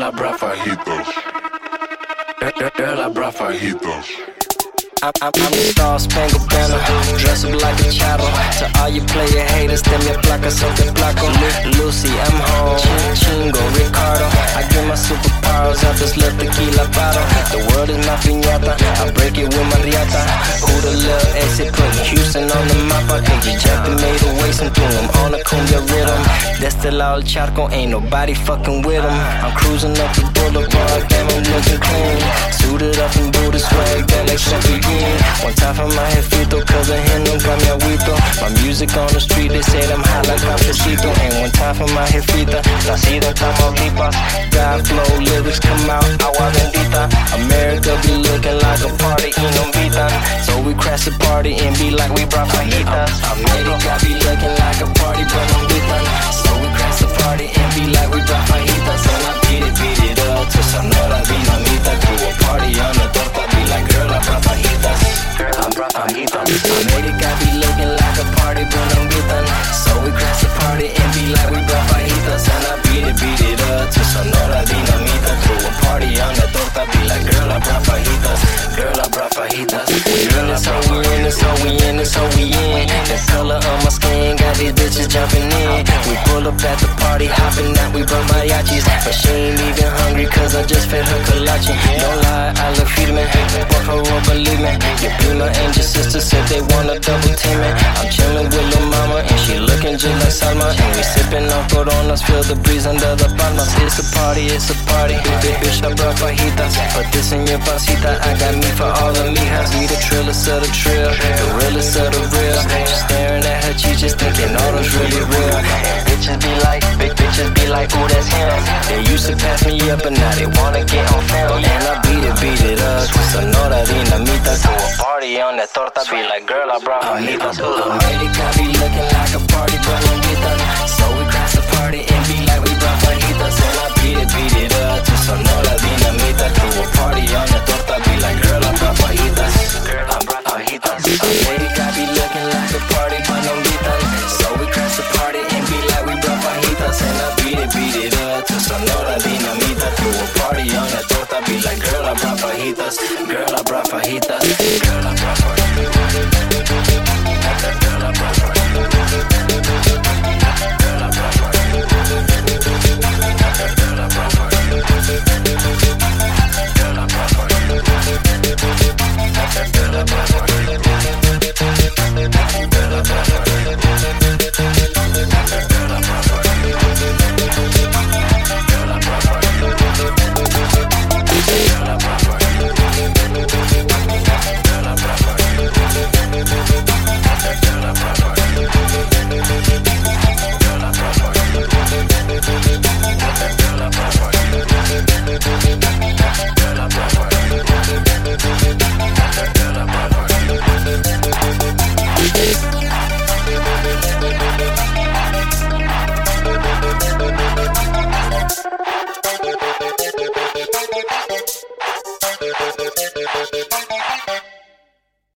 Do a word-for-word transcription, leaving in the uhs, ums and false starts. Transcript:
I brought fajitas. Girl, girl, I brought fajitas. I'm, I'm, I'm a star spangled banner, dress up like a chavo. To all you player haters, them your placa, so te placo. Lucy, I'm home, Chingo, Ricardo. I get my superpowers out this little tequila bottle. The world is my piñata, I break it with my riata. Who the little ese put Houston on the map? I think you jacked and made a waste and threw him on a cumbia rhythm. Desde el charco, ain't nobody fucking with him. I'm cruising up the boulevard, damn I'm looking clean. Suited up in booty swag, that like something. One time for my jefito, cause of him nunca me agüito. My music on the street, they say I'm hot like cafecito. And one time for my jefita, nacida en Tamaulipas. God flow, lyrics come out, agua bendita. America be looking like a party in Ombita. So we crash the party and be like we brought fajitas. America be looking like a party, but Ombita. So we crash the party and be like we brought fajitas. And I beat it, beat it up to Sonora Dinamita. To a party on the torta, be like girl, I brought fajitas. I brought fajitas. America be looking like a party, but Ombita. So we crash the party and be like we brought fajitas. And I beat it, beat it up to Sonora Dinamita. To a party on the torta, be like girl, I brought fajitas. Girl, I brought fajitas. We in it, so we in it, so we in it, so we in. The color of my skin got these bitches jumping in. We pull up at the party, hopping out, we brought mariachis. But she ain't even hungry, cause I just fed her kolache. Don't lie, I look firme, por favor believe me. Your prima and your sister said they wanna double team me. I'm chillin' with lil' mama and she looking just like Salma. And we sippin' on Coronas, feel the breeze under the palmas. It's a party, it's a party, bitch, bitch, I brought fajitas. Put this in your pancita, I got meat for all the mijas. We the trillest of the trill, the realest of the real. Just staring at her cheeks, thinking all those really real. And bitches be like, big bitches be like, ooh, that's him. They used to pass me up, but now they wanna get on film. And I beat it, beat it up, to Sonora Dinamita. To a party on that torta, be like, girl, I brought fajitas. America be looking like a party, but Ombita. So we crash the party and be like, we brought fajitas. And I beat it, beat it up, to Sonora Dinamita. To a party on that torta, be like, girl, I brought fajitas. Girl, I brought fajitas. America be looking like a party, but Ombita. So we crash the party and be like, we brought fajitas. And I beat it, beat it up, to Sonora Dinamita. To a party on that torta, be like, girl, I brought fajitas. Girl, I